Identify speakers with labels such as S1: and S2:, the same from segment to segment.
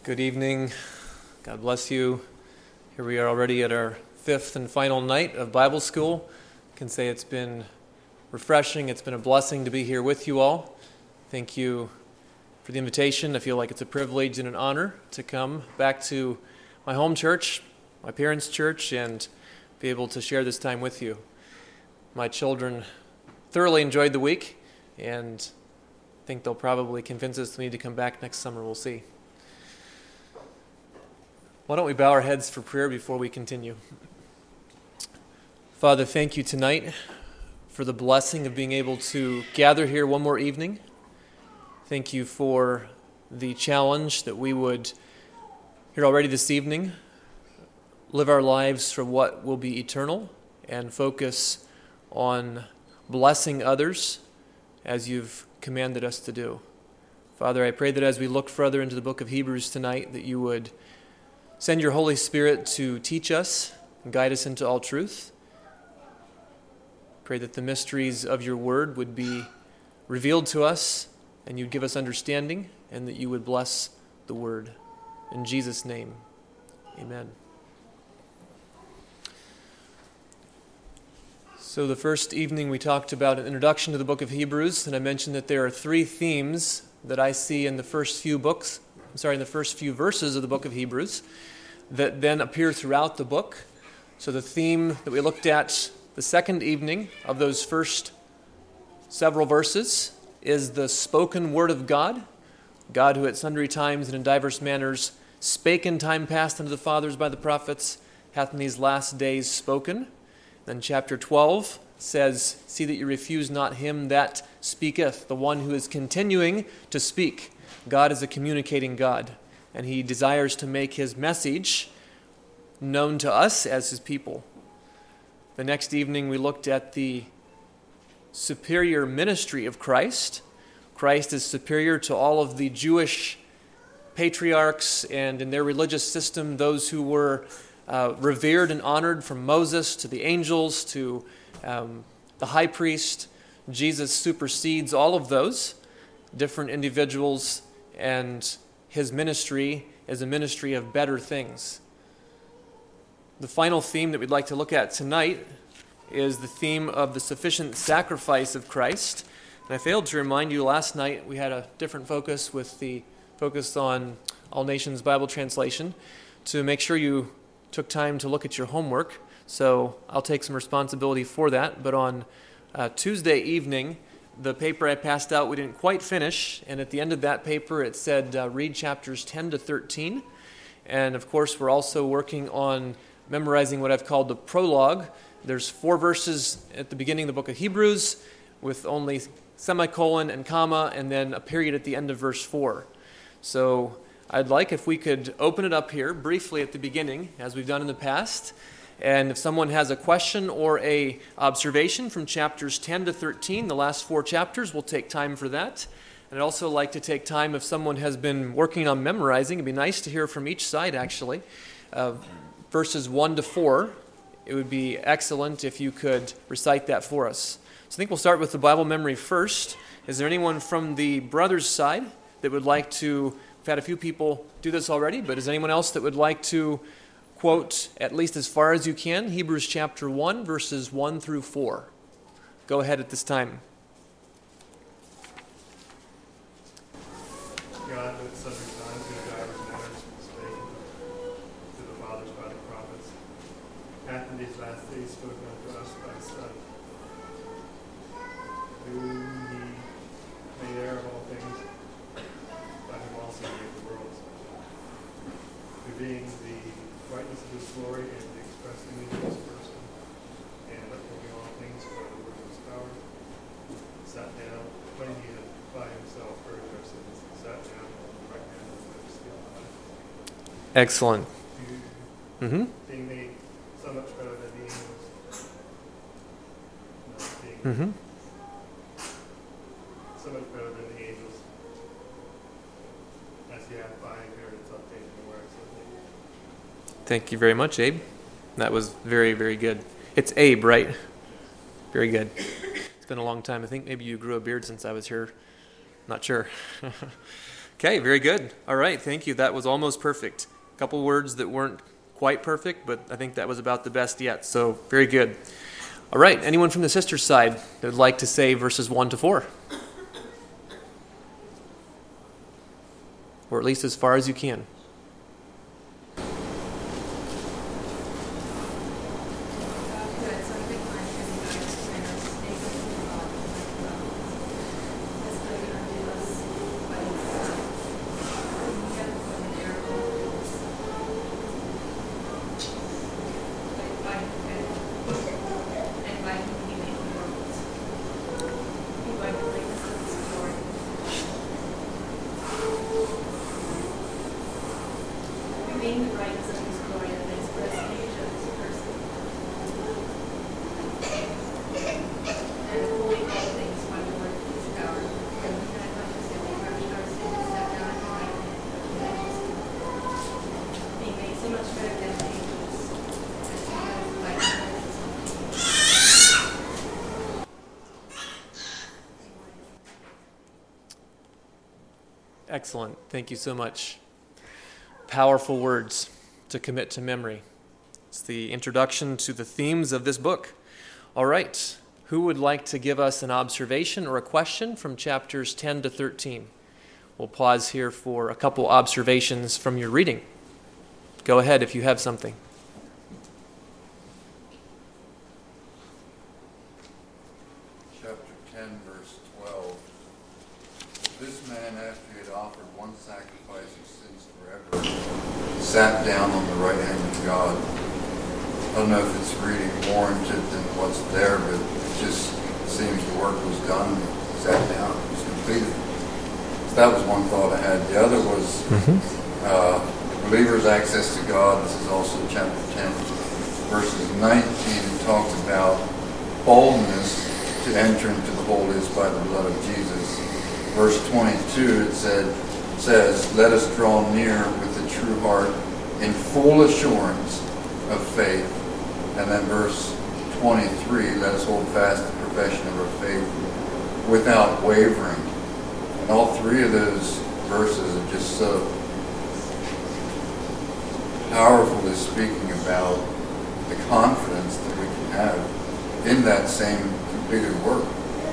S1: Good evening. God bless you. Here we are already at our fifth and final night of Bible school. I can say it's been refreshing. It's been a blessing to be here with you all. Thank you for the invitation. I feel like it's a privilege and an honor to come back to my home church, my parents' church, and be able to share this time with you. My children thoroughly enjoyed the week, and I think they'll probably convince us we need to come back next summer. We'll see. Why don't we bow our heads for prayer before we continue? Father, thank you tonight for the blessing of being able to gather here one more evening. Thank you for the challenge that we would, here already this evening, live our lives for what will be eternal and focus on blessing others as you've commanded us to do. Father, I pray that as we look further into the book of Hebrews tonight, that you would send your Holy Spirit to teach us and guide us into all truth. Pray that the mysteries of your word would be revealed to us and you'd give us understanding and that you would bless the word. In Jesus' name, amen. So the first evening we talked about an introduction to the book of Hebrews, and I mentioned that there are three themes that I see in the first few verses of the book of Hebrews that then appear throughout the book. So the theme that we looked at the second evening of those first several verses is the spoken word of God, God who at sundry times and in diverse manners spake in time past unto the fathers by the prophets, hath in these last days spoken. Then chapter 12 says, see that you refuse not him that speaketh, the one who is continuing to speak. God is a communicating God, and he desires to make his message known to us as his people. The next evening we looked at the superior ministry of Christ. Christ is superior to all of the Jewish patriarchs and in their religious system, those who were revered and honored from Moses to the angels to the high priest. Jesus supersedes all of those different individuals, and his ministry is a ministry of better things. The final theme that we'd like to look at tonight is the theme of the sufficient sacrifice of Christ. And I failed to remind you last night we had a different focus with the focus on All Nations Bible Translation to make sure you took time to look at your homework. So I'll take some responsibility for that. But on Tuesday evening, the paper I passed out we didn't quite finish, and at the end of that paper it said read chapters 10 to 13. And of course we're also working on memorizing what I've called the prologue. There's 4 verses at the beginning of the book of Hebrews with only semicolon and comma and then a period at the end of verse 4. So I'd like if we could open it up here briefly at the beginning as we've done in the past. And if someone has a question or a observation from chapters 10 to 13, the last 4 chapters, we'll take time for that. And I'd also like to take time if someone has been working on memorizing. It'd be nice to hear from each side, actually. Verses 1 to 4, it would be excellent if you could recite that for us. So I think we'll start with the Bible memory first. Is there anyone from the brothers' side that would like to, we've had a few people do this already, but is anyone else that would like to quote, at least as far as you can, Hebrews chapter 1, verses 1 through 4. Go ahead at this time.
S2: God, who at sundry times and in divers manners spake to the fathers by the prophets, hath in these last days spoken unto us by his Son, whom he made heir of all things, by whom also he made the worlds, who being the brightness of his glory and the express image of his person, and upholding all things by the word of his power, sat down when he had by himself purged our sins, sat down on the right hand of the majesty on high.
S1: Excellent.
S2: Being made so much better than the angels, so much better than the angels, as he hath by inheritance obtained the works of the
S1: Thank you very much, Abe. That was very, very good. It's Abe, right? Very good. It's been a long time. I think maybe you grew a beard since I was here. Not sure. Okay, very good. All right, thank you. That was almost perfect. A couple words that weren't quite perfect, but I think that was about the best yet. So, very good. All right, anyone from the sister's side that would like to say verses 1 to 4? Or at least as far as you can. Excellent. Thank you so much. Powerful words to commit to memory. It's the introduction to the themes of this book. All right. Who would like to give us an observation or a question from chapters 10 to 13? We'll pause here for a couple observations from your reading. Go ahead if you have something.
S3: Chapter 10, verse 12. This man, after he had offered one sacrifice of sins forever, sat down on the right hand of God. I don't know if it's reading warranted than what's there, but it just seems the work was done. He sat down, it was completed. So that was one thought I had. The other was believer's access to God. This is also chapter 10, verses 19. It talks about boldness to enter into the holies by the blood of Jesus. Verse 22, it says, let us draw near with a true heart in full assurance of faith. And then verse 23, let us hold fast the profession of our faith without wavering. And all three of those verses are just so powerfully speaking about the confidence that we can have in that same completed work.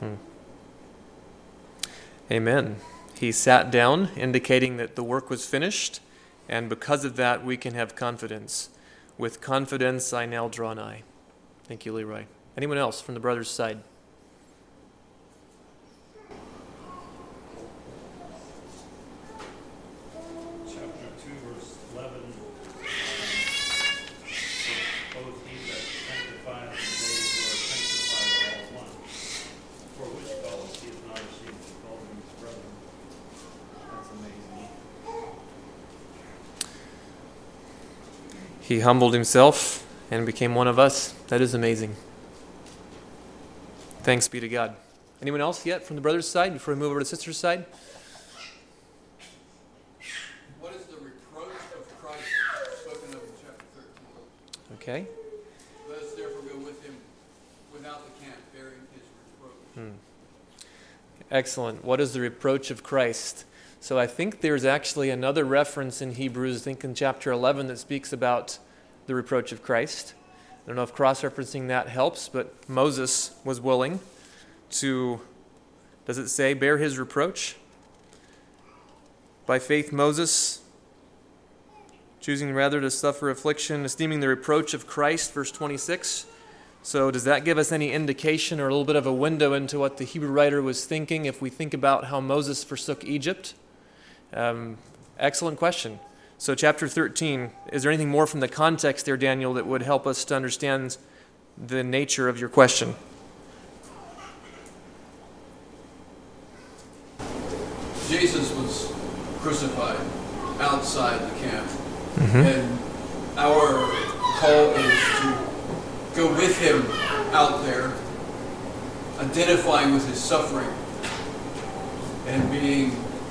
S1: Amen. He sat down, indicating that the work was finished, and because of that, we can have confidence. With confidence, I now draw nigh. Thank you, Leroy. Anyone else from the brothers' side?
S2: Chapter 2, verse 11. Both he that sanctifieth and they who are sanctified are all one. For which cause he is not ashamed to call them his brethren. That's amazing.
S1: He humbled himself and became one of us. That is amazing. Thanks be to God. Anyone else yet from the brothers' side before we move over to the sisters' side?
S3: What is the reproach of Christ spoken of in chapter 13?
S1: Okay.
S3: Let us therefore go with him without the camp, bearing his reproach.
S1: Excellent. What is the reproach of Christ? So I think there's actually another reference in Hebrews, I think in chapter 11, that speaks about the reproach of Christ. I don't know if cross-referencing that helps, but Moses was willing to, does it say, bear his reproach? By faith, Moses, choosing rather to suffer affliction, esteeming the reproach of Christ, verse 26. So does that give us any indication or a little bit of a window into what the Hebrew writer was thinking if we think about how Moses forsook Egypt? Excellent question. So chapter 13, is there anything more from the context there, Daniel, that would help us to understand the nature of your question?
S4: Jesus was crucified outside the camp, and our call is to go with him out there, identifying with his suffering and being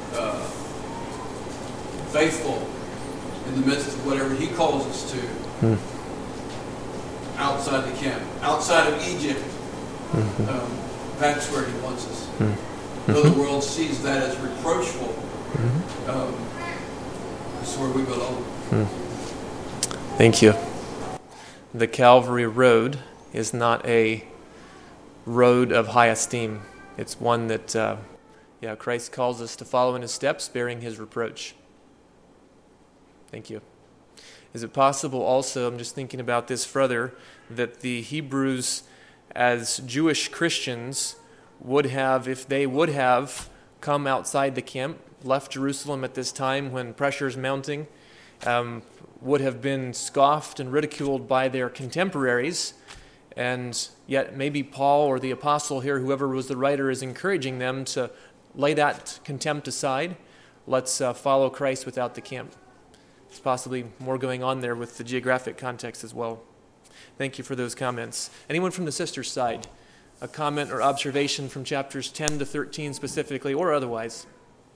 S4: faithful in the midst of whatever he calls us to, outside the camp, outside of Egypt. That's where he wants us. Though the world sees that as reproachful, It's where we belong.
S1: Thank you. The Calvary Road is not a road of high esteem. It's one that, Christ calls us to follow in his steps, bearing his reproach. Thank you. Is it possible also, I'm just thinking about this further, that the Hebrews as Jewish Christians would have, if they would have come outside the camp, left Jerusalem at this time when pressure is mounting, would have been scoffed and ridiculed by their contemporaries, and yet maybe Paul or the apostle here, whoever was the writer, is encouraging them to lay that contempt aside. Let's follow Christ without the camp. There's possibly more going on there with the geographic context as well. Thank you for those comments. Anyone from the sisters' side? A comment or observation from chapters 10 to 13 specifically, or otherwise?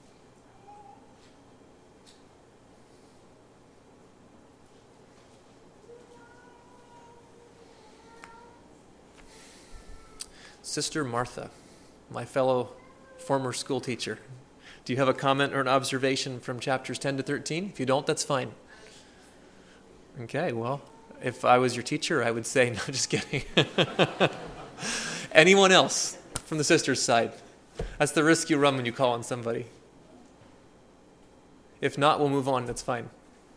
S1: Sister Martha, my fellow former school teacher, do you have a comment or an observation from chapters 10 to 13? If you don't, that's fine. Okay, well, if I was your teacher, I would say, no, just kidding. Anyone else from the sisters' side? That's the risk you run when you call on somebody. If not, we'll move on. That's fine.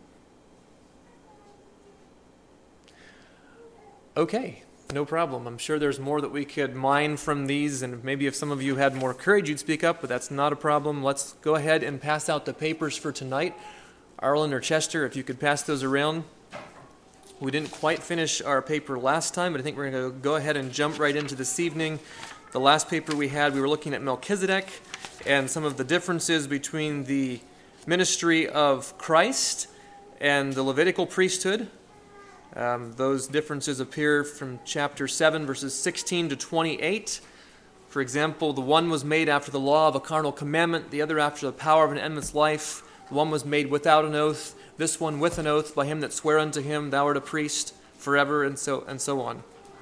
S1: Okay, no problem. I'm sure there's more that we could mine from these, and maybe if some of you had more courage, you'd speak up, but that's not a problem. Let's go ahead and pass out the papers for tonight. Arlen or Chester, if you could pass those around. We didn't quite finish our paper last time, but I think we're going to go ahead and jump right into this evening. The last paper we had, we were looking at Melchizedek and some of the differences between the ministry of Christ and the Levitical priesthood. Those differences appear from chapter 7, verses 16 to 28. For example, the one was made after the law of a carnal commandment, the other after the power of an endless life. The one was made without an oath, this one with an oath, by him that sware unto him, thou art a priest forever, and so on.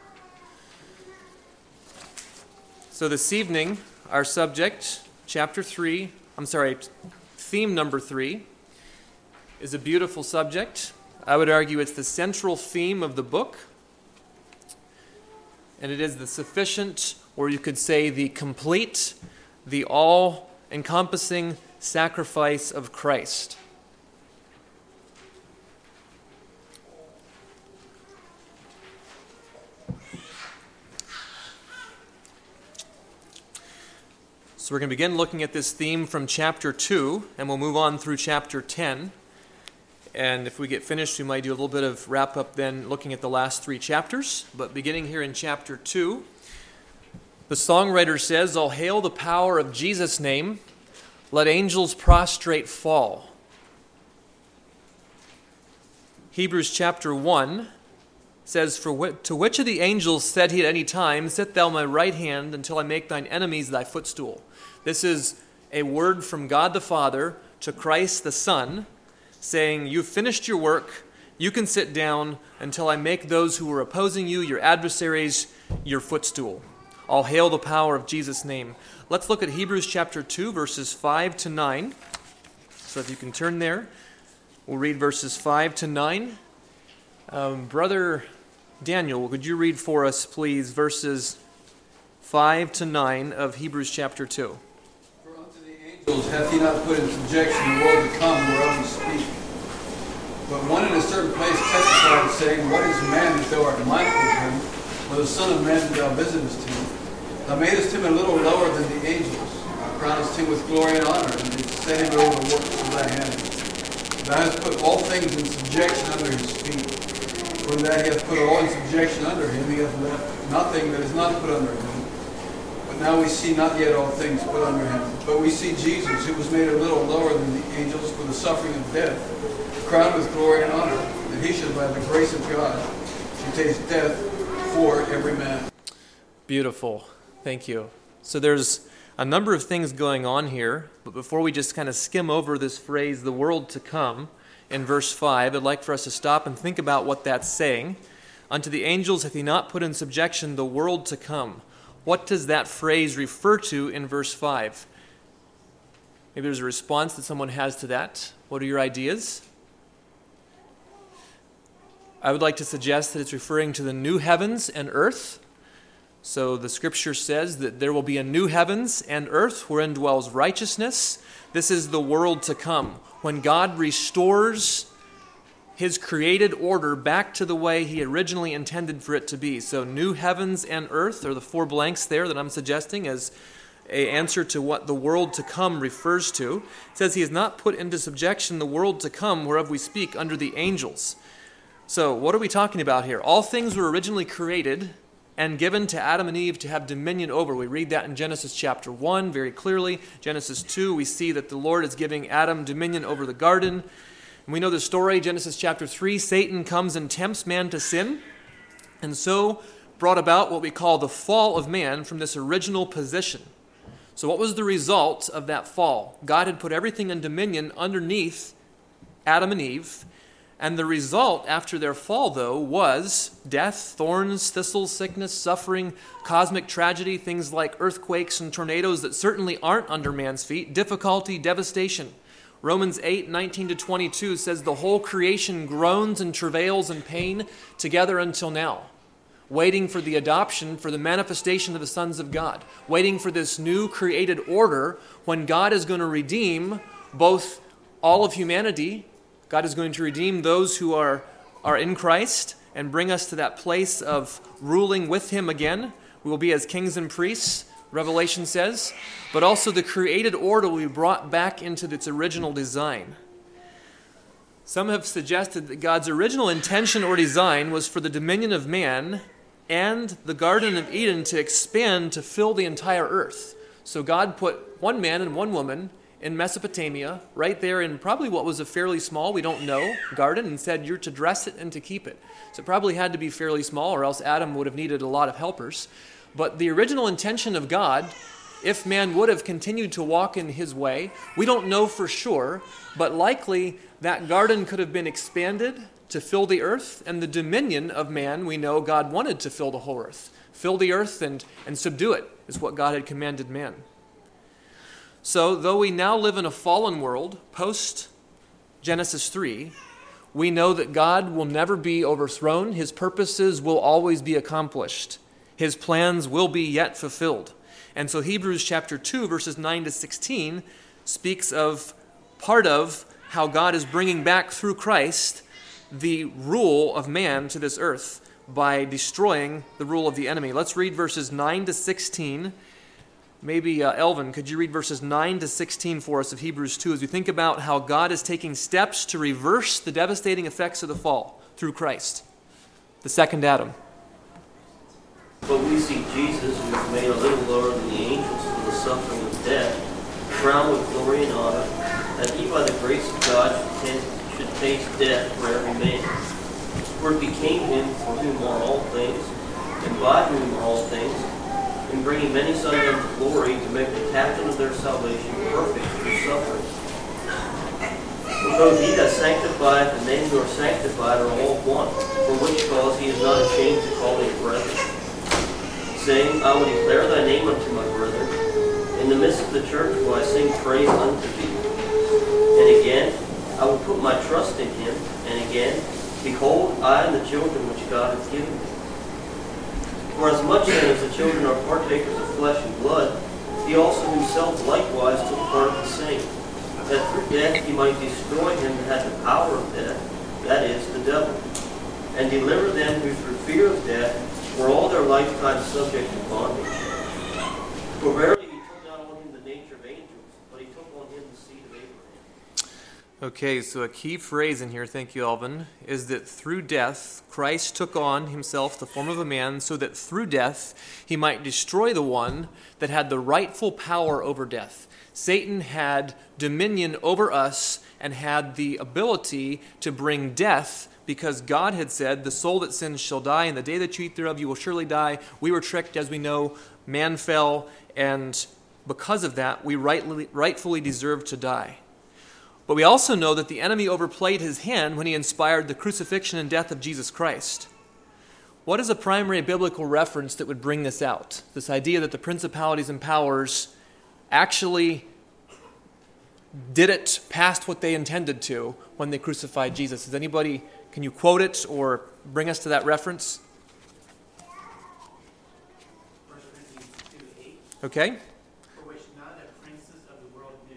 S1: So this evening, our subject, theme number 3, is a beautiful subject. I would argue it's the central theme of the book, and it is the sufficient, or you could say the complete, the all-encompassing sacrifice of Christ. So we're going to begin looking at this theme from chapter 2, and we'll move on through chapter 10. And if we get finished, we might do a little bit of wrap-up then, looking at the last 3 chapters. But beginning here in chapter 2, the songwriter says, "All hail the power of Jesus' name, let angels prostrate fall." Hebrews chapter 1 says, "To which of the angels said he at any time, Sit thou on my right hand until I make thine enemies thy footstool?" This is a word from God the Father to Christ the Son, saying, you've finished your work, you can sit down until I make those who are opposing you, your adversaries, your footstool. All hail the power of Jesus' name. Let's look at Hebrews chapter 2, verses 5 to 9. So if you can turn there, we'll read verses 5 to 9. Brother Daniel, could you read for us, please, verses 5 to 9 of Hebrews chapter 2?
S4: For unto the angels hath he not put in subjection the world to come, whereof we speak. But one in a certain place testified, saying, What is man that thou art mindful of him, or the son of man that thou visitest him? Thou madest him a little lower than the angels, thou crownest him with glory and honor, and didst set him over the works of thy hands. Thou hast put all things in subjection under his feet. For that he hath put all in subjection under him, he hath left nothing that is not put under him. But now we see not yet all things put under him. But we see Jesus, who was made a little lower than the angels for the suffering of death, crowned with glory and honor, that he should by the grace of God should taste death for every man.
S1: Beautiful. Thank you. So there's a number of things going on here, but before we just kind of skim over this phrase, the world to come, in verse 5, I'd like for us to stop and think about what that's saying. Unto the angels hath he not put in subjection the world to come. What does that phrase refer to in verse 5? Maybe there's a response that someone has to that. What are your ideas? I would like to suggest that it's referring to the new heavens and earth. So the scripture says that there will be a new heavens and earth wherein dwells righteousness. This is the world to come, when God restores his created order back to the way he originally intended for it to be. So new heavens and earth are the 4 blanks there that I'm suggesting as an answer to what the world to come refers to. It says he has not put into subjection the world to come whereof we speak under the angels. So what are we talking about here? All things were originally created and given to Adam and Eve to have dominion over. We read that in Genesis chapter 1 very clearly. Genesis 2, we see that the Lord is giving Adam dominion over the garden. And we know the story, Genesis chapter 3, Satan comes and tempts man to sin, and so brought about what we call the fall of man from this original position. So what was the result of that fall? God had put everything in dominion underneath Adam and Eve, and the result after their fall, though, was death, thorns, thistles, sickness, suffering, cosmic tragedy, things like earthquakes and tornadoes that certainly aren't under man's feet, difficulty, devastation. Romans 8:19-22 says the whole creation groans and travails in pain together until now, waiting for the adoption, for the manifestation of the sons of God, waiting for this new created order when God is going to redeem both all of humanity. God is going to redeem those who are in Christ and bring us to that place of ruling with him again. We will be as kings and priests, Revelation says, but also the created order will be brought back into its original design. Some have suggested that God's original intention or design was for the dominion of man and the Garden of Eden to expand to fill the entire earth. So God put one man and one woman in Mesopotamia, right there in probably what was a fairly small, we don't know, garden, and said, you're to dress it and to keep it. So it probably had to be fairly small, or else Adam would have needed a lot of helpers. But the original intention of God, if man would have continued to walk in his way, we don't know for sure, but likely that garden could have been expanded to fill the earth, and the dominion of man, we know God wanted to fill the whole earth. Fill the earth and subdue it is what God had commanded man. So, though we now live in a fallen world, post-Genesis 3, we know that God will never be overthrown. His purposes will always be accomplished. His plans will be yet fulfilled. And so Hebrews chapter 2, verses 9-16, speaks of part of how God is bringing back through Christ the rule of man to this earth by destroying the rule of the enemy. Let's read verses 9-16. Maybe, Elvin, could you read verses 9-16 for us of Hebrews 2 as we think about how God is taking steps to reverse the devastating effects of the fall through Christ, the second Adam.
S5: But we see Jesus, who is made a little lower than the angels for the suffering of death, crowned with glory and honor, that he by the grace of God should taste death for every man. For it became him for whom are all things, and by whom are all things, in bringing many sons unto glory, to make the captain of their salvation perfect through suffering. For both he that sanctifieth and they who are sanctified are all one, for which cause he is not ashamed to call them brethren, saying, I will declare thy name unto my brethren. In the midst of the church will I sing praise unto thee. And again, I will put my trust in him. And again, behold, I and the children which God hath given me. For as much then as the children are partakers of flesh and blood, he also himself likewise took part of the same, that through death he might destroy him that had the power of death, that is, the devil, and deliver them who through fear of death were all their lifetime subject to bondage. For verily he took not on him the nature of angels, but he took on him the seed of Abraham.
S1: Okay, so a key phrase in here, thank you, Alvin, is that through death, Christ took on himself the form of a man so that through death he might destroy the one that had the rightful power over death. Satan had dominion over us and had the ability to bring death because God had said, the soul that sins shall die, and the day that you eat thereof you will surely die. We were tricked, as we know, man fell, and because of that, we rightfully deserve to die. But we also know that the enemy overplayed his hand when he inspired the crucifixion and death of Jesus Christ. What is a primary biblical reference that would bring this out? This idea that the principalities and powers actually did it past what they intended to when they crucified Jesus. Is anybody, can you quote it or bring us to that reference?
S6: 1 Corinthians 2:8.
S1: Okay.
S6: For which none of the princes of the world knew.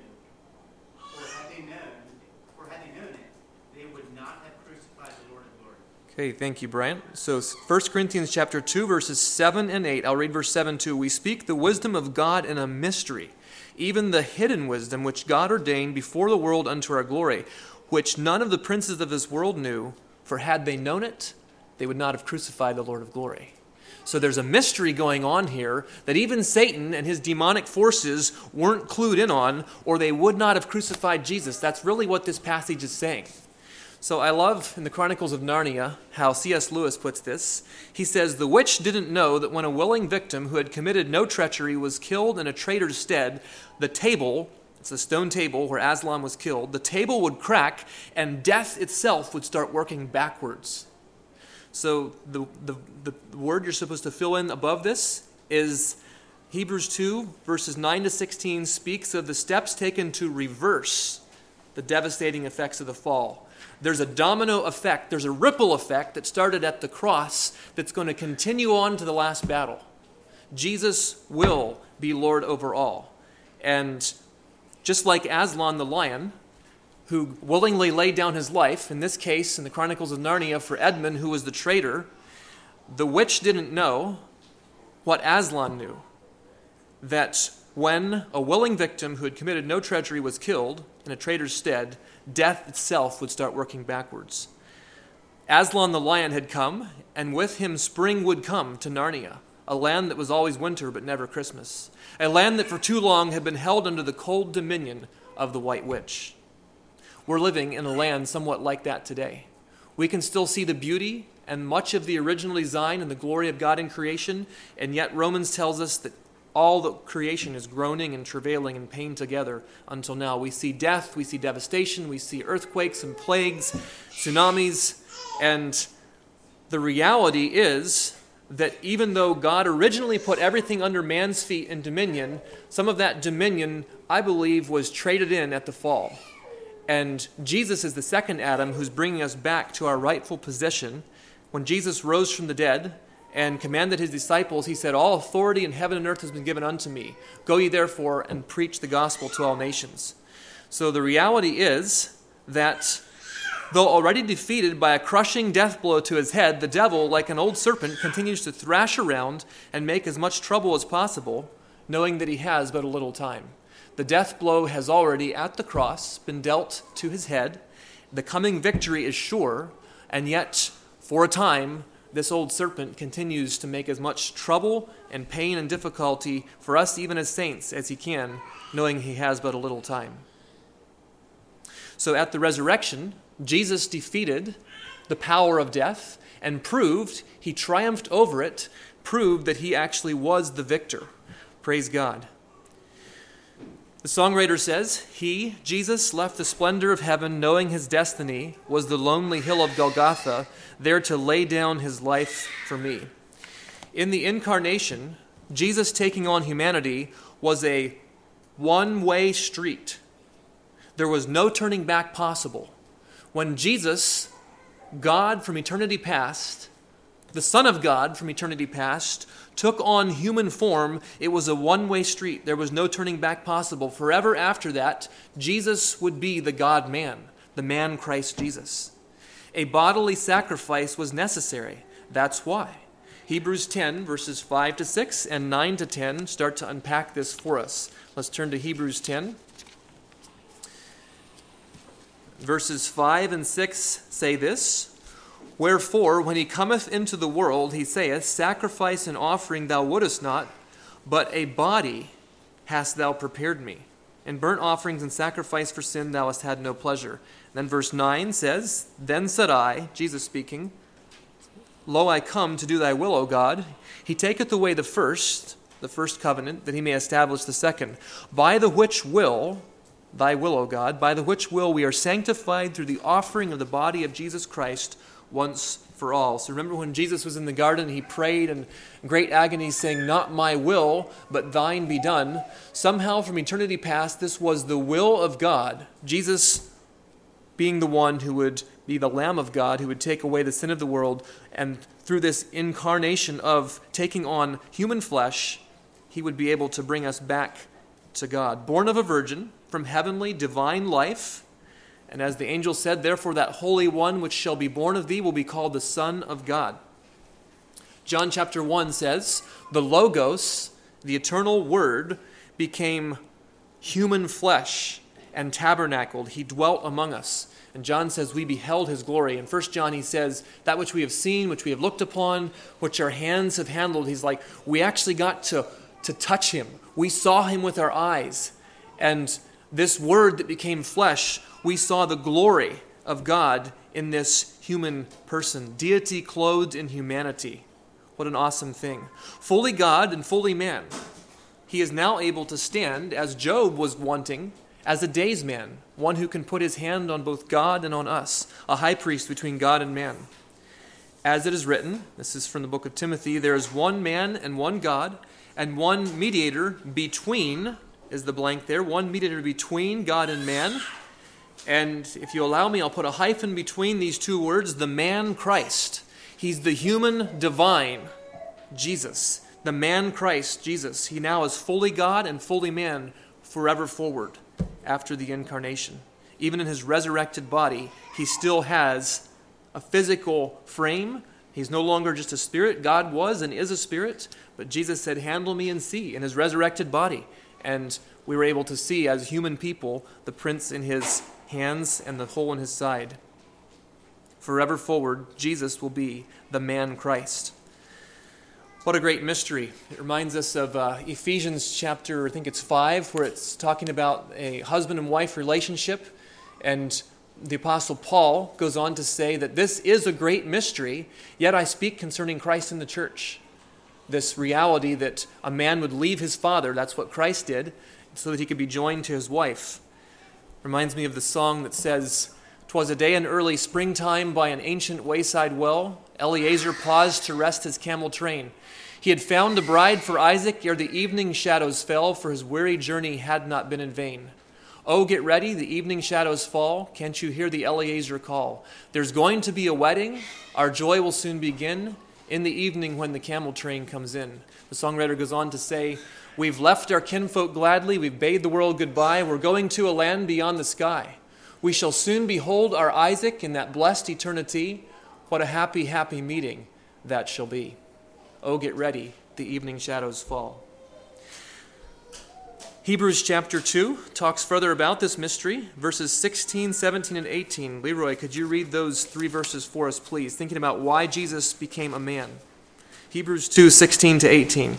S6: For had they known it, they would not have crucified the Lord of glory.
S1: Okay, thank you, Brian. So 1 Corinthians chapter 2, verses 7 and 8. I'll read verse 7 too. We speak the wisdom of God in a mystery, even the hidden wisdom which God ordained before the world unto our glory, which none of the princes of this world knew, for had they known it, they would not have crucified the Lord of glory. So there's a mystery going on here that even Satan and his demonic forces weren't clued in on, or they would not have crucified Jesus. That's really what this passage is saying. So I love in the Chronicles of Narnia how C.S. Lewis puts this. He says, the witch didn't know that when a willing victim who had committed no treachery was killed in a traitor's stead, the table, it's a stone table where Aslan was killed, the table would crack and death itself would start working backwards. So the word you're supposed to fill in above this is Hebrews 2, verses 9 to 16 speaks of the steps taken to reverse the devastating effects of the fall. There's a domino effect, there's a ripple effect that started at the cross that's going to continue on to the last battle. Jesus will be Lord over all. And just like Aslan the lion, who willingly laid down his life, in this case, in the Chronicles of Narnia, for Edmund, who was the traitor, the witch didn't know what Aslan knew, that when a willing victim who had committed no treachery was killed in a traitor's stead, death itself would start working backwards. Aslan the lion had come, and with him spring would come to Narnia, a land that was always winter but never Christmas, a land that for too long had been held under the cold dominion of the White Witch. We're living in a land somewhat like that today. We can still see the beauty and much of the original design and the glory of God in creation, and yet Romans tells us that all the creation is groaning and travailing in pain together until now. We see death, we see devastation, we see earthquakes and plagues, tsunamis, and the reality is that even though God originally put everything under man's feet in dominion, some of that dominion, I believe, was traded in at the fall. And Jesus is the second Adam who's bringing us back to our rightful position. When Jesus rose from the dead and commanded his disciples, he said, all authority in heaven and earth has been given unto me. Go ye therefore and preach the gospel to all nations. So the reality is that though already defeated by a crushing death blow to his head, the devil, like an old serpent, continues to thrash around and make as much trouble as possible, knowing that he has but a little time. The death blow has already, at the cross, been dealt to his head. The coming victory is sure, and yet, for a time, this old serpent continues to make as much trouble and pain and difficulty for us, even as saints, as he can, knowing he has but a little time. So at the resurrection, Jesus defeated the power of death and proved, he triumphed over it, proved that he actually was the victor. Praise God. The songwriter says, he, Jesus, left the splendor of heaven, knowing his destiny was the lonely hill of Golgotha, there to lay down his life for me. In the incarnation, Jesus taking on humanity was a one-way street. There was no turning back possible. When Jesus, God from eternity past, the Son of God from eternity past, took on human form, it was a one-way street. There was no turning back possible. Forever after that, Jesus would be the God-man, the man Christ Jesus. A bodily sacrifice was necessary. That's why. Hebrews 10, verses 5 to 6 and 9 to 10 start to unpack this for us. Let's turn to Hebrews 10. Verses 5 and 6 say this, wherefore, when he cometh into the world, he saith, sacrifice and offering thou wouldest not, but a body hast thou prepared me. In burnt offerings and sacrifice for sin thou hast had no pleasure. Then verse 9 says, then said I, Jesus speaking, lo, I come to do thy will, O God. He taketh away the first covenant, that he may establish the second. By the which will, thy will, O God, by the which will we are sanctified through the offering of the body of Jesus Christ once for all. So remember when Jesus was in the garden, he prayed in great agony saying, "Not my will, but thine be done." Somehow from eternity past, this was the will of God. Jesus being the one who would be the Lamb of God, who would take away the sin of the world, and through this incarnation of taking on human flesh, he would be able to bring us back to God. Born of a virgin, from heavenly divine life, and as the angel said, therefore that Holy One which shall be born of thee will be called the Son of God. John chapter 1 says, the Logos, the eternal Word, became human flesh and tabernacled. He dwelt among us. And John says we beheld his glory. In 1 John he says, that which we have seen, which we have looked upon, which our hands have handled. He's like, we actually got to touch him. We saw him with our eyes. And this Word that became flesh, we saw the glory of God in this human person. Deity clothed in humanity. What an awesome thing. Fully God and fully man. He is now able to stand, as Job was wanting, as a daysman, one who can put his hand on both God and on us, a high priest between God and man. As it is written, this is from the book of Timothy, there is one man and one God, and one mediator between, is the blank there, one mediator between God and man. And if you allow me, I'll put a hyphen between these two words, the man Christ. He's the human divine, Jesus. The man Christ, Jesus. He now is fully God and fully man forever forward after the incarnation. Even in his resurrected body, he still has a physical frame. He's no longer just a spirit. God was and is a spirit. But Jesus said, handle me and see, in his resurrected body. And we were able to see as human people the prints in his hands and the hole in his side. Forever forward, Jesus will be the man Christ. What a great mystery. It reminds us of Ephesians chapter, I think it's 5, where it's talking about a husband and wife relationship. And the Apostle Paul goes on to say that this is a great mystery, yet I speak concerning Christ in the church. This reality that a man would leave his father, that's what Christ did, so that he could be joined to his wife. Reminds me of the song that says, "'Twas a day in early springtime by an ancient wayside well, Eliezer paused to rest his camel train. He had found a bride for Isaac ere the evening shadows fell, for his weary journey had not been in vain. Oh, get ready, the evening shadows fall. Can't you hear the Eliezer call? There's going to be a wedding. Our joy will soon begin in the evening when the camel train comes in." The songwriter goes on to say, "We've left our kinfolk gladly. We've bade the world goodbye. We're going to a land beyond the sky. We shall soon behold our Isaac in that blessed eternity. What a happy, happy meeting that shall be. Oh, get ready, the evening shadows fall." Hebrews chapter 2 talks further about this mystery, verses 16, 17, and 18. Leroy, could you read those 3 verses for us, please, thinking about why Jesus became a man? Hebrews 2, 16 to 18.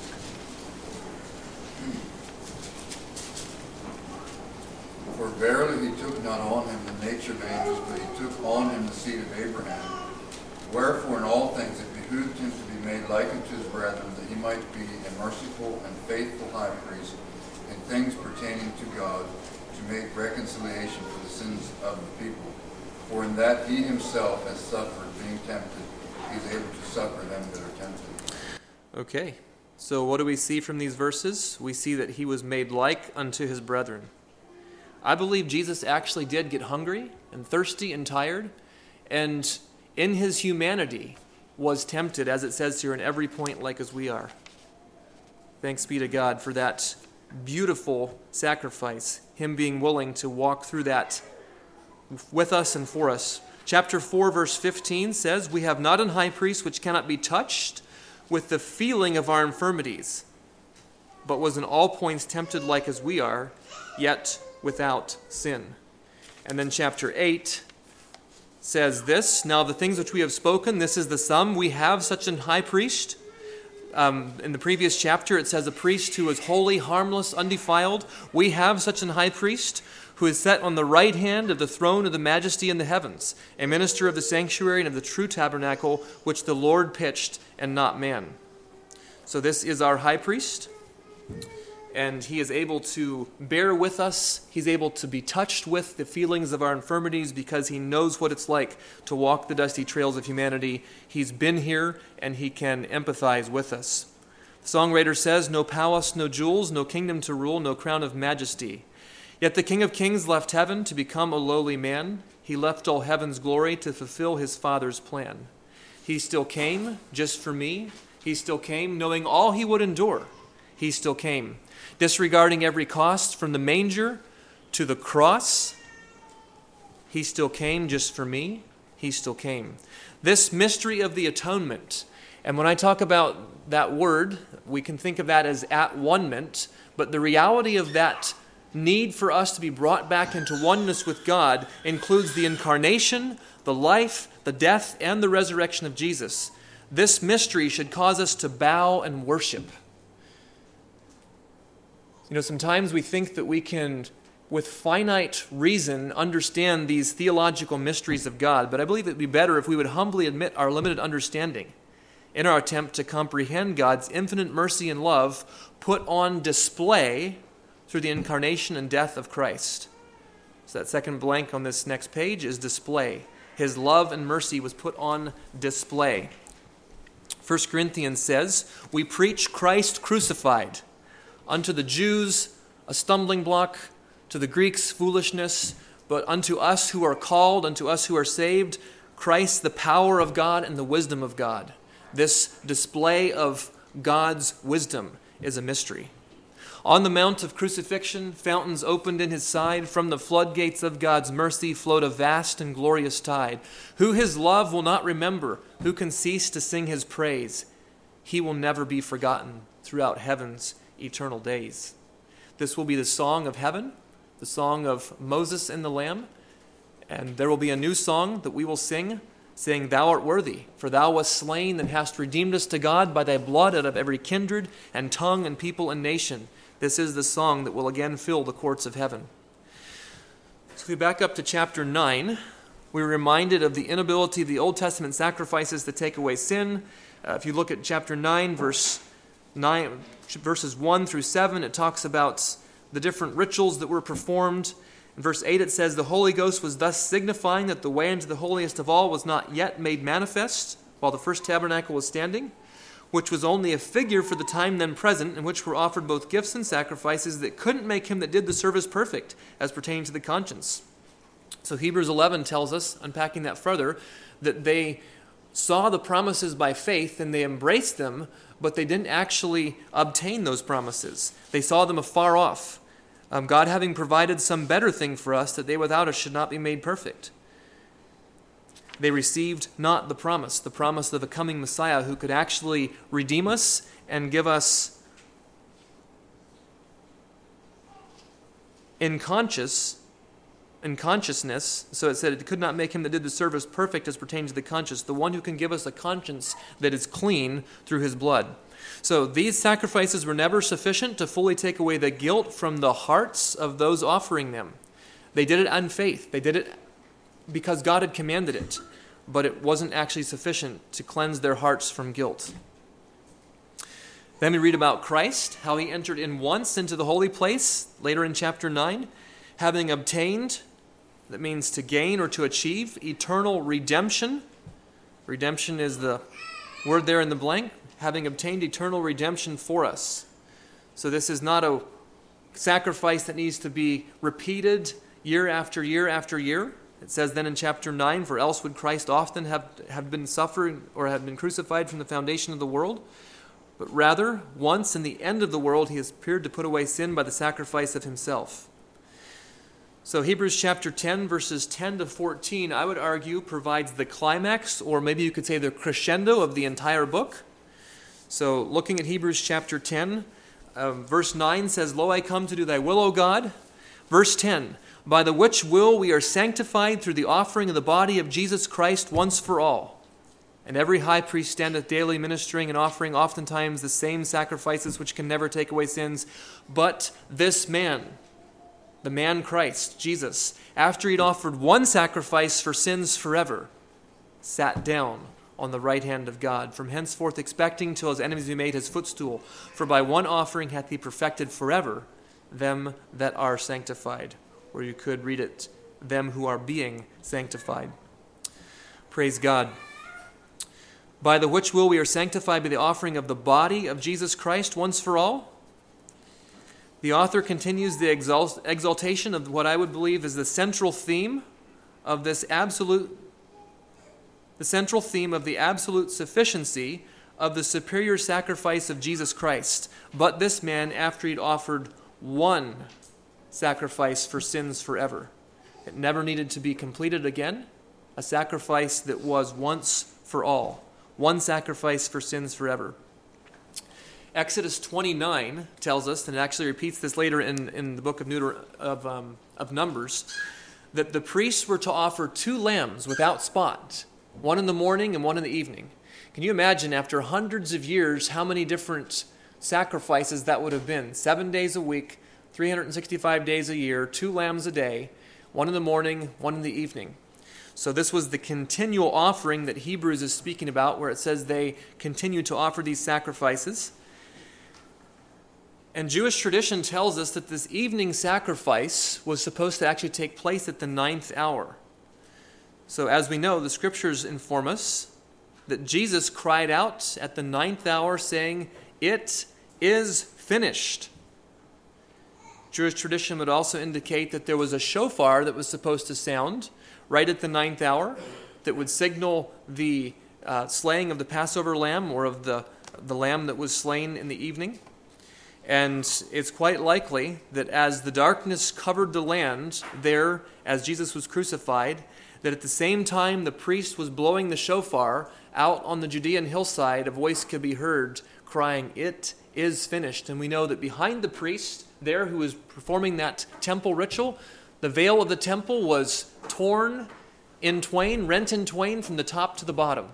S3: For verily he took not on him the nature of angels, but he took on him the seed of Abraham. Wherefore in all things it behooved him to be made like unto his brethren, that he might be a merciful and faithful high priest in things pertaining to God, to make reconciliation for the sins of the people. For in that he himself has suffered, being tempted, he is able to succor them that are tempted.
S1: Okay, so what do we see from these verses? We see that he was made like unto his brethren. I believe Jesus actually did get hungry and thirsty and tired, and in his humanity was tempted, as it says here, in every point like as we are. Thanks be to God for that beautiful sacrifice, him being willing to walk through that with us and for us. Chapter 4, verse 15 says, "We have not an high priest which cannot be touched with the feeling of our infirmities, but was in all points tempted like as we are, yet without sin." And then chapter 8 says this, "Now the things which we have spoken, this is the sum. We have such an high priest." In the previous chapter, it says a priest who is holy, harmless, undefiled. We have such an high priest who is set on the right hand of the throne of the majesty in the heavens, a minister of the sanctuary and of the true tabernacle, which the Lord pitched and not man. So this is our high priest. and he is able to bear with us. He's able to be touched with the feelings of our infirmities because he knows what it's like to walk the dusty trails of humanity. He's been here, and he can empathize with us. The songwriter says, "No palace, no jewels, no kingdom to rule, no crown of majesty. Yet the King of Kings left heaven to become a lowly man. He left all heaven's glory to fulfill his Father's plan. He still came just for me. He still came knowing all he would endure. He still came, disregarding every cost from the manger to the cross. He still came just for me. He still came." This mystery of the atonement, and when I talk about that word, we can think of that as at-one-ment, but the reality of that need for us to be brought back into oneness with God includes the incarnation, the life, the death, and the resurrection of Jesus. This mystery should cause us to bow and worship. Sometimes we think that we can, with finite reason, understand these theological mysteries of God, but I believe it would be better if we would humbly admit our limited understanding in our attempt to comprehend God's infinite mercy and love put on display through the incarnation and death of Christ. So that second blank on this next page is display. His love and mercy was put on display. 1 Corinthians says, "We preach Christ crucified, unto the Jews a stumbling block, to the Greeks foolishness, but unto us who are called, unto us who are saved, Christ the power of God and the wisdom of God." This display of God's wisdom is a mystery. On the Mount of Crucifixion, fountains opened in his side. From the floodgates of God's mercy flowed a vast and glorious tide. Who his love will not remember, who can cease to sing his praise? He will never be forgotten throughout heaven's eternal days. This will be the song of heaven, the song of Moses and the Lamb, and there will be a new song that we will sing, saying, "Thou art worthy, for thou wast slain and hast redeemed us to God by thy blood out of every kindred and tongue and people and nation." This is the song that will again fill the courts of heaven. So if we back up to chapter 9, we're reminded of the inability of the Old Testament sacrifices to take away sin. If you look at chapter 9, verses 1 through 7, it talks about the different rituals that were performed. In verse 8 it says, "The Holy Ghost was thus signifying that the way into the holiest of all was not yet made manifest, while the first tabernacle was standing, which was only a figure for the time then present, in which were offered both gifts and sacrifices that couldn't make him that did the service perfect, as pertaining to the conscience." So Hebrews 11 tells us, unpacking that further, that they saw the promises by faith and they embraced them, but they didn't actually obtain those promises. They saw them afar off. God having provided some better thing for us, that they without us should not be made perfect. They received not the promise of a coming Messiah who could actually redeem us and give us in consciousness. So it said it could not make him that did the service perfect as pertains to the conscience, the one who can give us a conscience that is clean through his blood. So these sacrifices were never sufficient to fully take away the guilt from the hearts of those offering them. They did it on faith. They did it because God had commanded it, but it wasn't actually sufficient to cleanse their hearts from guilt. Then we read about Christ, how he entered in once into the holy place, later in chapter 9, having obtained, that means to gain or to achieve, eternal redemption. Redemption is the word there in the blank, having obtained eternal redemption for us. So this is not a sacrifice that needs to be repeated year after year after year. It says then in chapter 9, "For else would Christ often have been suffering or have been crucified from the foundation of the world? But rather, once in the end of the world, he has appeared to put away sin by the sacrifice of himself." So Hebrews chapter 10, verses 10 to 14, I would argue, provides the climax, or maybe you could say the crescendo of the entire book. So looking at Hebrews chapter 10, verse 9 says, "Lo, I come to do thy will, O God." Verse 10, "By the which will we are sanctified through the offering of the body of Jesus Christ once for all. And every high priest standeth daily ministering and offering oftentimes the same sacrifices which can never take away sins. But this man," the man Christ, Jesus, "after he'd offered one sacrifice for sins forever, sat down on the right hand of God, from henceforth expecting till his enemies be made his footstool. For by one offering hath he perfected forever them that are sanctified. Or you could read it, them who are being sanctified. Praise God. By the which will we are sanctified by the offering of the body of Jesus Christ once for all. The author continues the exaltation of what I would believe is the central theme of the central theme of the absolute sufficiency of the superior sacrifice of Jesus Christ. But this man, after he'd offered one sacrifice for sins forever, it never needed to be completed again, a sacrifice that was once for all, one sacrifice for sins forever. Exodus 29 tells us, and it actually repeats this later in the book of Numbers, that the priests were to offer 2 lambs without spot, one in the morning and one in the evening. Can you imagine, after hundreds of years, how many different sacrifices that would have been? 7 days a week, 365 days a year, 2 lambs a day, one in the morning, one in the evening. So this was the continual offering that Hebrews is speaking about, where it says they continue to offer these sacrifices. And Jewish tradition tells us that this evening sacrifice was supposed to actually take place at the 9th hour. So as we know, the scriptures inform us that Jesus cried out at the 9th hour saying, "It is finished." Jewish tradition would also indicate that there was a shofar that was supposed to sound right at the 9th hour that would signal the slaying of the Passover lamb, or of the lamb that was slain in the evening. And it's quite likely that as the darkness covered the land there, as Jesus was crucified, that at the same time the priest was blowing the shofar, out on the Judean hillside, a voice could be heard crying, "It is finished." And we know that behind the priest there who was performing that temple ritual, the veil of the temple was torn in twain, rent in twain from the top to the bottom.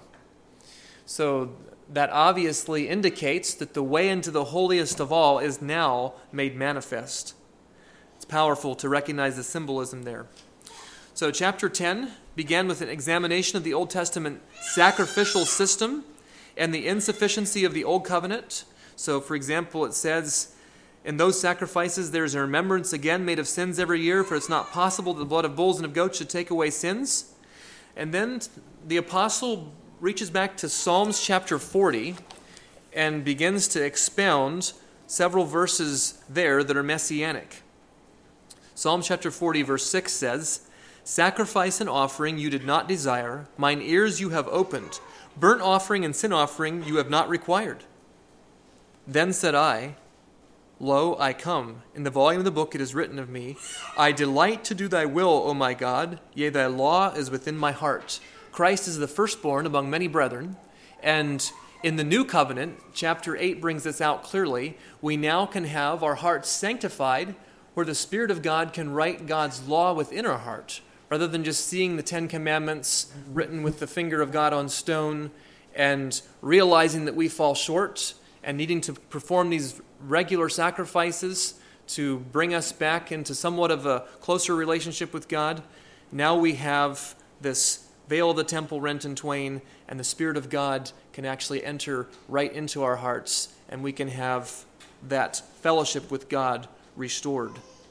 S1: So that obviously indicates that the way into the holiest of all is now made manifest. It's powerful to recognize the symbolism there. So chapter 10 began with an examination of the Old Testament sacrificial system and the insufficiency of the Old Covenant. So for example, it says, "In those sacrifices there is a remembrance again made of sins every year, for it's not possible that the blood of bulls and of goats should take away sins." And then the apostle reaches back to Psalms chapter 40 and begins to expound several verses there that are messianic. Psalm chapter 40 verse 6 says, "Sacrifice and offering you did not desire, mine ears you have opened. Burnt offering and sin offering you have not required. Then said I, Lo, I come. In the volume of the book it is written of me, I delight to do thy will, O my God, yea, thy law is within my heart." Christ is the firstborn among many brethren, and in the new covenant, chapter 8 brings this out clearly, we now can have our hearts sanctified, where the Spirit of God can write God's law within our heart, rather than just seeing the 10 Commandments written with the finger of God on stone and realizing that we fall short and needing to perform these regular sacrifices to bring us back into somewhat of a closer relationship with God. Now we have this veil of the temple rent in twain, and the Spirit of God can actually enter right into our hearts, and we can have that fellowship with God restored.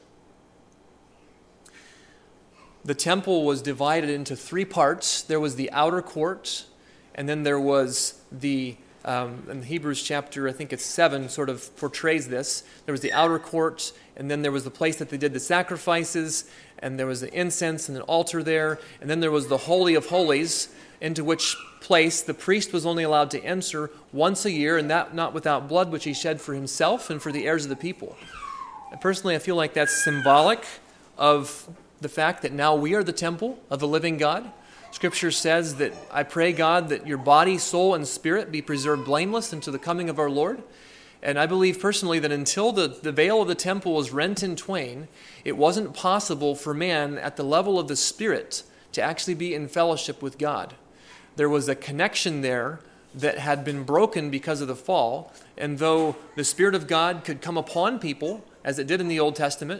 S1: The temple was divided into 3 parts. There was the outer court, and then there was the in Hebrews chapter, I think it's 7, sort of portrays this. There was the outer court, and then there was the place that they did the sacrifices, and there was the incense and an altar there, and then there was the Holy of Holies, into which place the priest was only allowed to enter once a year, and that not without blood, which he shed for himself and for the heirs of the people. And personally, I feel like that's symbolic of the fact that now we are the temple of the living God. Scripture says that, "I pray, God, that your body, soul, and spirit be preserved blameless unto the coming of our Lord." And I believe personally that until the veil of the temple was rent in twain, it wasn't possible for man at the level of the Spirit to actually be in fellowship with God. There was a connection there that had been broken because of the fall, and though the Spirit of God could come upon people, as it did in the Old Testament,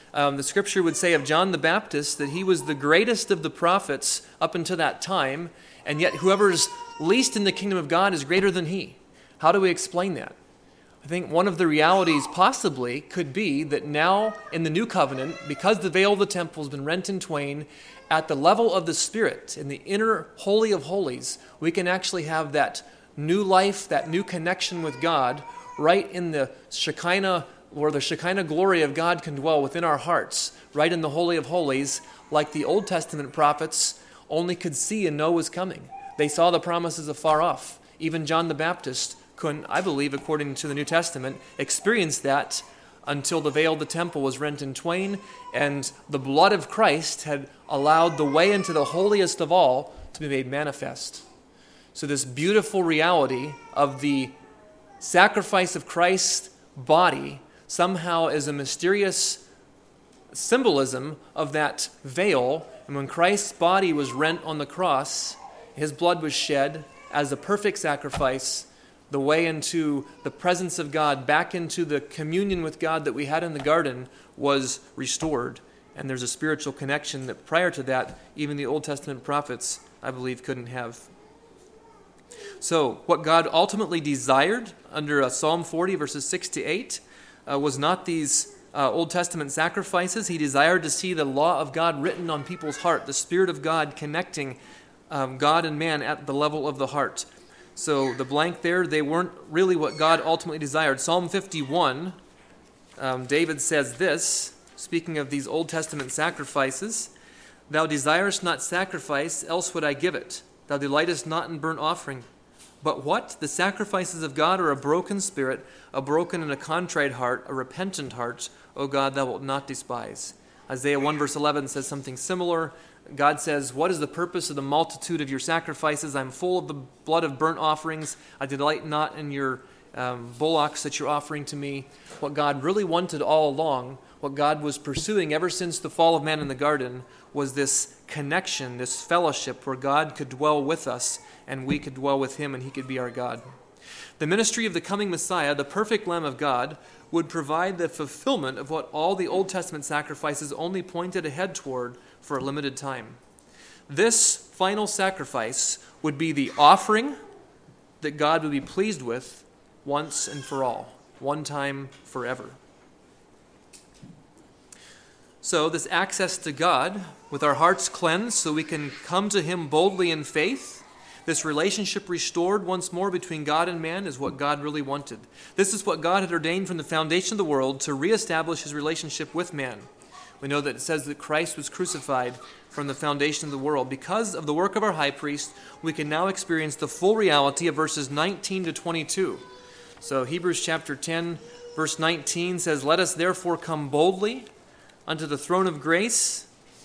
S1: The scripture would say of John the Baptist that he was the greatest of the prophets up until that time, and yet whoever's least in the kingdom of God is greater than he. How do we explain that? I think one of the realities possibly could be that now in the new covenant, because the veil of the temple has been rent in twain, at the level of the Spirit, in the inner holy of holies, we can actually have that new life, that new connection with God, right in the Shekinah, where the Shekinah glory of God can dwell within our hearts, right in the Holy of Holies, like the Old Testament prophets only could see and know was coming. They saw the promises afar off. Even John the Baptist couldn't, I believe, according to the New Testament, experience that until the veil of the temple was rent in twain and the blood of Christ had allowed the way into the holiest of all to be made manifest. So this beautiful reality of the sacrifice of Christ's body somehow is a mysterious symbolism of that veil. And when Christ's body was rent on the cross, his blood was shed as a perfect sacrifice. The way into the presence of God, back into the communion with God that we had in the garden, was restored. And there's a spiritual connection that prior to that, even the Old Testament prophets, I believe, couldn't have. So, what God ultimately desired under Psalm 40, verses 6 to 8, was not these Old Testament sacrifices. He desired to see the law of God written on people's heart, the Spirit of God connecting God and man at the level of the heart. So the blank there, they weren't really what God ultimately desired. Psalm 51, David says this, speaking of these Old Testament sacrifices, "Thou desirest not sacrifice, else would I give it. Thou delightest not in burnt offering. But what? The sacrifices of God are a broken spirit, a broken and a contrite heart, a repentant heart, O God, thou wilt not despise." Isaiah 1 verse 11 says something similar. God says, "What is the purpose of the multitude of your sacrifices? I'm full of the blood of burnt offerings. I delight not in your bullocks that you're offering to me." What God really wanted all along, what God was pursuing ever since the fall of man in the garden, was this connection, this fellowship where God could dwell with us and we could dwell with him and he could be our God. The ministry of the coming Messiah, the perfect Lamb of God, would provide the fulfillment of what all the Old Testament sacrifices only pointed ahead toward for a limited time. This final sacrifice would be the offering that God would be pleased with once and for all, one time forever. So this access to God, with our hearts cleansed so we can come to him boldly in faith, this relationship restored once more between God and man, is what God really wanted. This is what God had ordained from the foundation of the world, to reestablish his relationship with man. We know that it says that Christ was crucified from the foundation of the world. Because of the work of our high priest, we can now experience the full reality of verses 19 to 22. So Hebrews chapter 10, verse 19 says, "Let us therefore come boldly unto the throne of grace."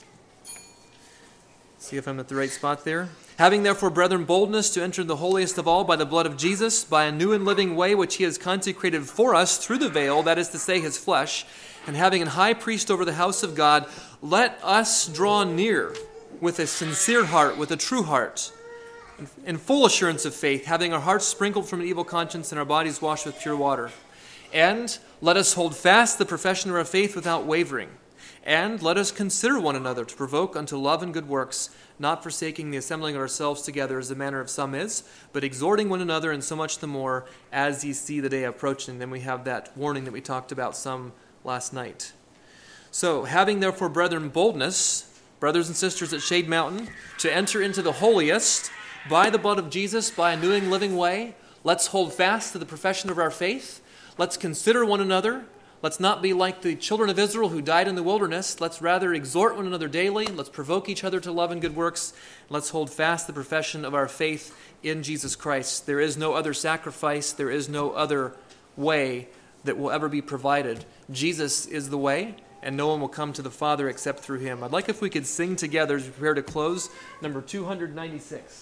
S1: See if I'm at the right spot there. "Having therefore, brethren, boldness to enter the holiest of all by the blood of Jesus, by a new and living way which he has consecrated for us through the veil, that is to say, his flesh, and having an high priest over the house of God, let us draw near with a sincere heart, with a true heart, in full assurance of faith, having our hearts sprinkled from an evil conscience and our bodies washed with pure water. And let us hold fast the profession of our faith without wavering. And let us consider one another to provoke unto love and good works, not forsaking the assembling of ourselves together as the manner of some is, but exhorting one another, and so much the more as ye see the day approaching." And then we have that warning that we talked about some last night. So, having therefore, brethren, boldness, brothers and sisters at Shade Mountain, to enter into the holiest by the blood of Jesus, by a new and living way, let's hold fast to the profession of our faith. Let's consider one another. Let's not be like the children of Israel who died in the wilderness. Let's rather exhort one another daily. Let's provoke each other to love and good works. Let's hold fast the profession of our faith in Jesus Christ. There is no other sacrifice. There is no other way that will ever be provided. Jesus is the way, and no one will come to the Father except through him. I'd like if we could sing together as we prepare to close, number 296.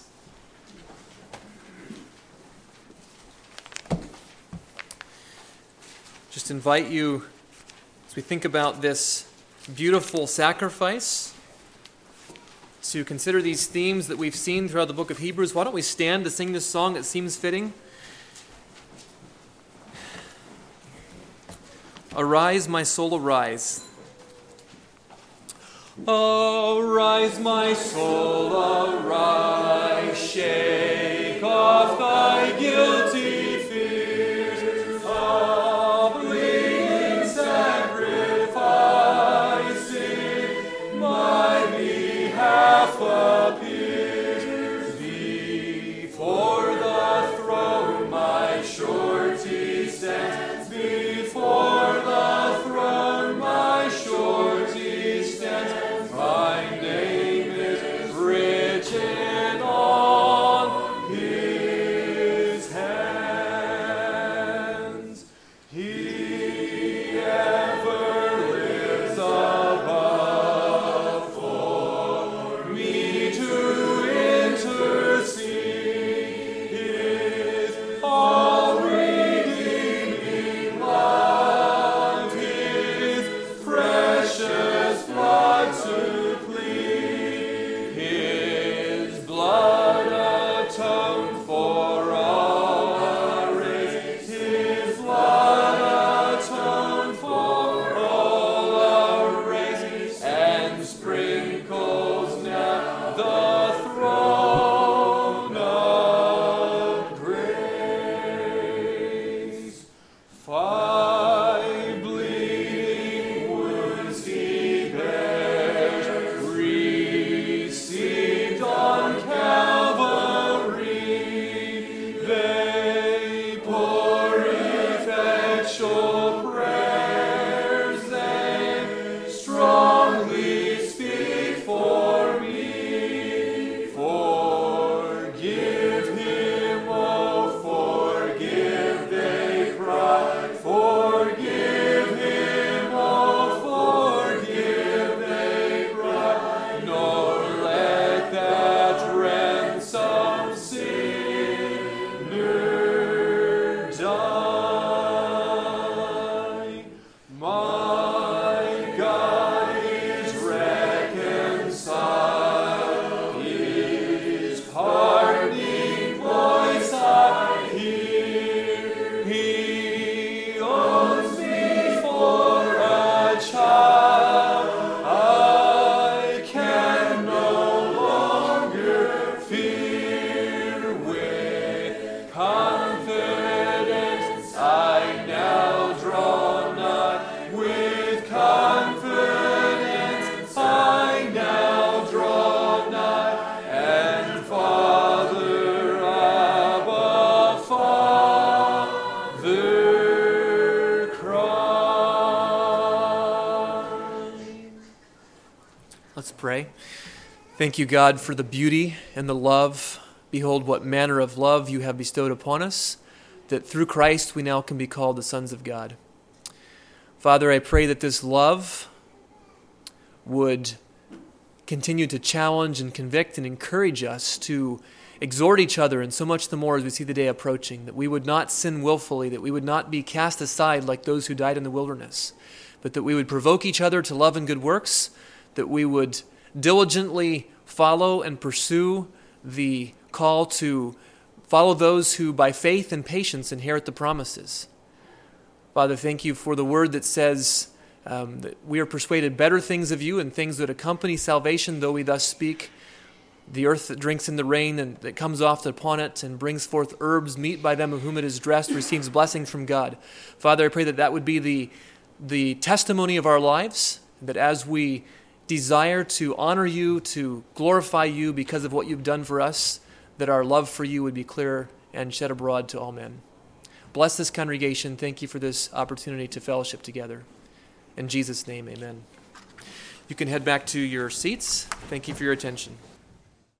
S1: Just invite you, as we think about this beautiful sacrifice, to consider these themes that we've seen throughout the book of Hebrews. Why don't we stand to sing this song that seems fitting? Arise, my soul, arise. Arise, my soul, arise, shake off thy guilty fears, a bleeding sacrifice in my behalf appears. Before the throne my surety stands, before the throne my surety stands. My name is written on his hands. He ever lives above for me to intercede. His all-redeeming love, his precious blood to plead. His blood atoned for all our race. His blood atoned for all our race, and sprinkles now the throne of grace. 5 bleeding wounds he bears, received on Calvary. They pour effectual prayers and strongly speak for me. Forgive him, oh forgive, they cry. Forgive him, oh forgive, they cry. Nor let that ransomed sinner die. My God is reconciled, his pardoning voice I hear. He owns me for a child. I can no longer fear. With confidence I now draw nigh. With confidence I now draw nigh. And Father, Abba, Father, cry. Let's pray. Thank you, God, for the beauty and the love. Behold, what manner of love you have bestowed upon us, that through Christ we now can be called the sons of God. Father, I pray that this love would continue to challenge and convict and encourage us to exhort each other, and so much the more as we see the day approaching, that we would not sin willfully, that we would not be cast aside like those who died in the wilderness, but that we would provoke each other to love and good works, that we would diligently follow and pursue the call to follow those who by faith and patience inherit the promises. Father, thank you for the word that says that we are persuaded better things of you and things that accompany salvation, though we thus speak. The earth that drinks in the rain and that comes oft upon it and brings forth herbs, meat by them of whom it is dressed, receives blessing from God. Father, I pray that that would be the testimony of our lives, that as we desire to honor you, to glorify you because of what you've done for us, that our love for you would be clear and shed abroad to all men. Bless this congregation. Thank you for this opportunity to fellowship together. In Jesus' name, amen. You can head back to your seats. Thank you for your attention.